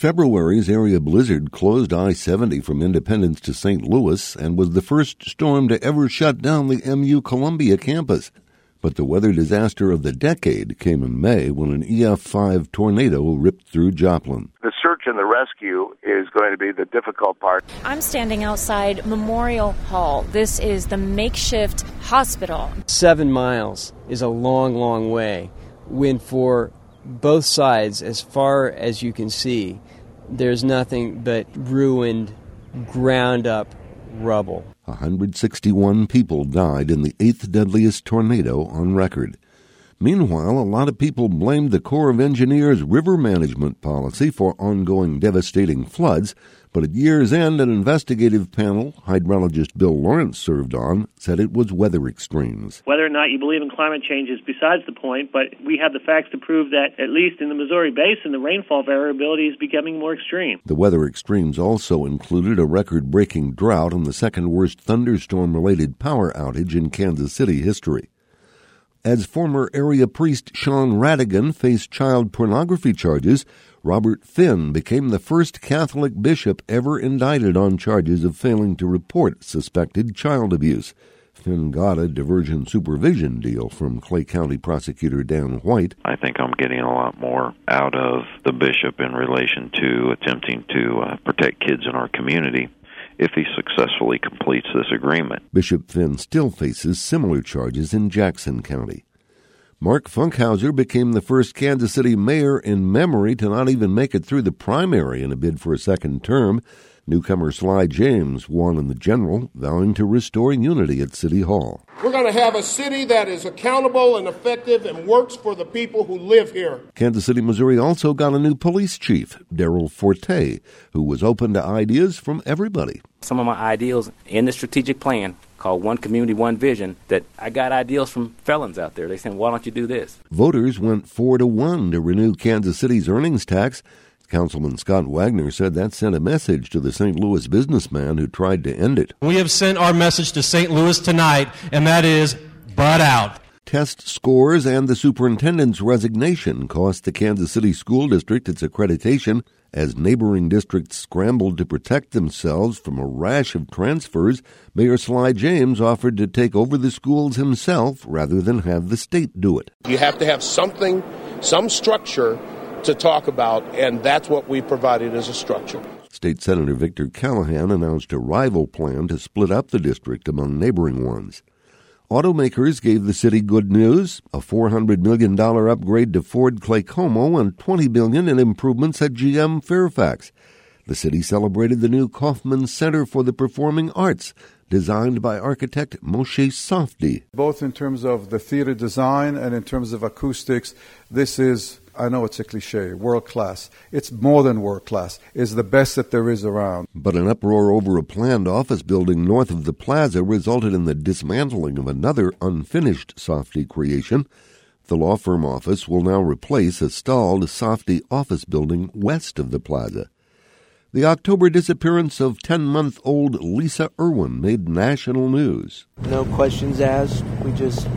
February's area blizzard closed I-70 from Independence to St. Louis and was the first storm to ever shut down the MU Columbia campus. But the weather disaster of the decade came in May when an EF5 tornado ripped through Joplin. The search and the rescue is going to be the difficult part. I'm standing outside Memorial Hall. This is the makeshift hospital. 7 miles is a long, long way. When for both sides, as far as you can see, there's nothing but ruined, ground-up rubble. 161 people died in the 8th deadliest tornado on record. Meanwhile, a lot of people blamed the Corps of Engineers' river management policy for ongoing devastating floods, but at year's end, an investigative panel hydrologist Bill Lawrence served on said it was weather extremes. Whether or not you believe in climate change is besides the point, but we have the facts to prove that, at least in the Missouri Basin, the rainfall variability is becoming more extreme. The weather extremes also included a record-breaking drought and the second-worst thunderstorm-related power outage in Kansas City history. As former area priest Sean Radigan faced child pornography charges, Robert Finn became the first Catholic bishop ever indicted on charges of failing to report suspected child abuse. Finn got a diversion supervision deal from Clay County prosecutor Dan White. I think I'm getting a lot more out of the bishop in relation to attempting to protect kids in our community if he successfully completes this agreement. Bishop Finn still faces similar charges in Jackson County. Mark Funkhauser became the first Kansas City mayor in memory to not even make it through the primary in a bid for a second term. Newcomer Sly James won in the general, vowing to restore unity at City Hall. We're going to have a city that is accountable and effective and works for the people who live here. Kansas City, Missouri also got a new police chief, Darrell Forte, who was open to ideas from everybody. Some of my ideals in the strategic plan called One Community, One Vision, that I got ideals from felons out there. They said, why don't you do this? Voters went 4-1 to renew Kansas City's earnings tax. Councilman Scott Wagner said that sent a message to the St. Louis businessman who tried to end it. We have sent our message to St. Louis tonight, and that is, butt out. Test scores and the superintendent's resignation cost the Kansas City School District its accreditation as neighboring districts scrambled to protect themselves from a rash of transfers. Mayor Sly James offered to take over the schools himself rather than have the state do it. You have to have something, some structure to talk about, and that's what we provided as a structure. State Senator Victor Callahan announced a rival plan to split up the district among neighboring ones. Automakers gave the city good news, a $400 million upgrade to Ford Claycomo and $20 billion in improvements at GM Fairfax. The city celebrated the new Kaufman Center for the Performing Arts, designed by architect Moshe Safdie. Both in terms of the theater design and in terms of acoustics, this is, I know it's a cliche, world class. It's more than world class. It's the best that there is around. But an uproar over a planned office building north of the plaza resulted in the dismantling of another unfinished Safdie creation. The law firm office will now replace a stalled Safdie office building west of the plaza. The October disappearance of 10-month-old Lisa Irwin made national news. No questions asked. We just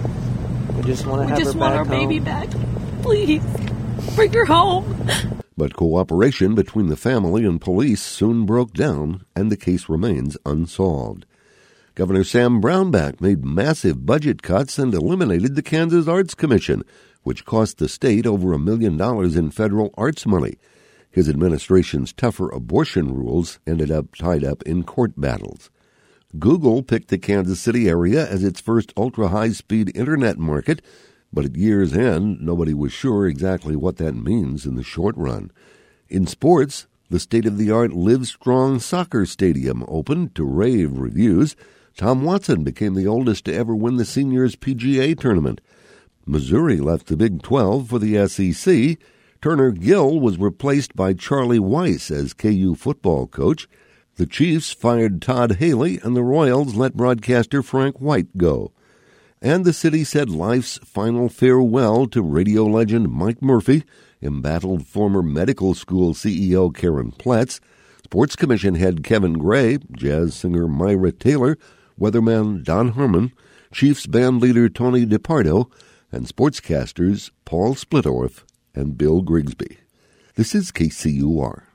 want to have her back home. We just want our baby back. Please, bring her home. But cooperation between the family and police soon broke down, and the case remains unsolved. Governor Sam Brownback made massive budget cuts and eliminated the Kansas Arts Commission, which cost the state over $1 million in federal arts money. His administration's tougher abortion rules ended up tied up in court battles. Google picked the Kansas City area as its first ultra-high-speed internet market, but at year's end, nobody was sure exactly what that means in the short run. In sports, the state-of-the-art Livestrong Soccer Stadium opened to rave reviews. Tom Watson became the oldest to ever win the Seniors PGA Tournament. Missouri left the Big 12 for the SEC. Turner Gill was replaced by Charlie Weiss as KU football coach. The Chiefs fired Todd Haley, and the Royals let broadcaster Frank White go. And the city said life's final farewell to radio legend Mike Murphy, embattled former medical school CEO Karen Pletz, Sports Commission head Kevin Gray, jazz singer Myra Taylor, weatherman Don Harmon, Chiefs band leader Tony DiPardo, and sportscasters Paul Splittorff and Bill Grigsby. This is KCUR.